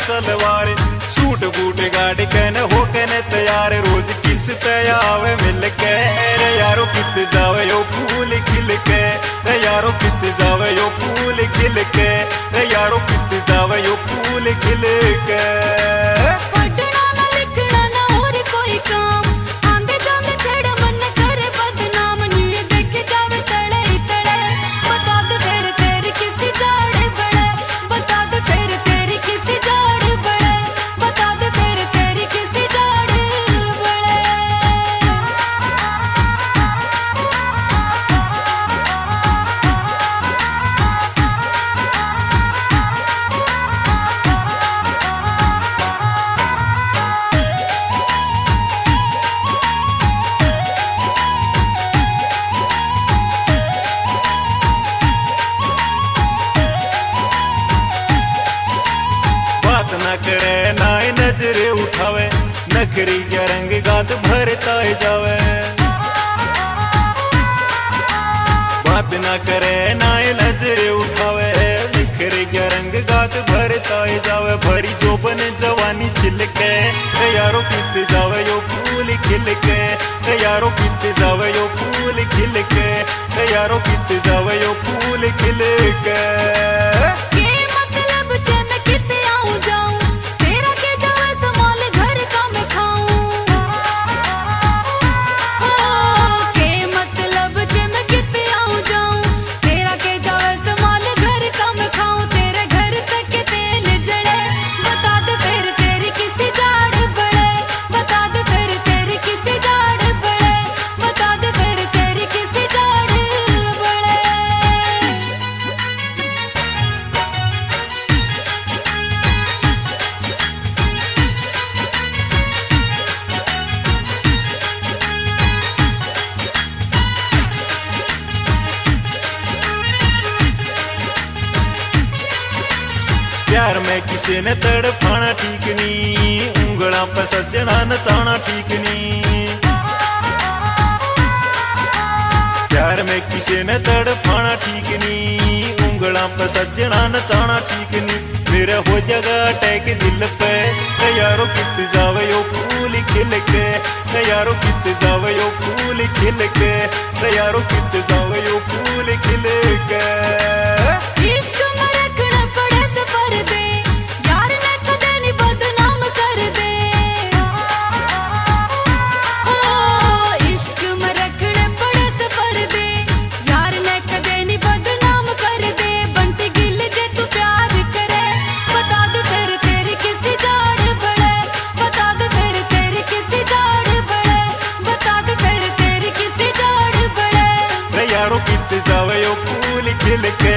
Salwar, suit boot गाड़ी कहने हो कहने तैयार, रोज किस पे आवे मिल के रे यारो कित जावे यो फूल खिल के, रे यारो कित जावे यो फूल खिल के, रे यारो कित जावे यो फूल खिल के। न करे नाय नजरे उठावे, नखरी के रंग गात भरता जावे। बात न करे नाय नजरे उठावे, नखरी के रंग गात भरता जावे। भरी जोबन जवानी छिलके यारो कित जावे यो फूल खिल के, यारो कित जावे यो फूल खिल के, यारो कित जावे यो फूल खिल के। प्यार में किसी ने तड़फाना ठीक नहीं, उंगला पे सजना नचाना ठीक नहीं। प्यार में किसी ने तड़फाना ठीक नहीं, उंगला पे सजना नचाना ठीक नहीं। मेरा हो जगह अटैक दिल पे यारो कित जावे यो फूल खिल के, यारो कित जावे यो फूल खिल के, यारो कित जावे यो फूल खिल के। यारो कित जावे यो फूल खिल के,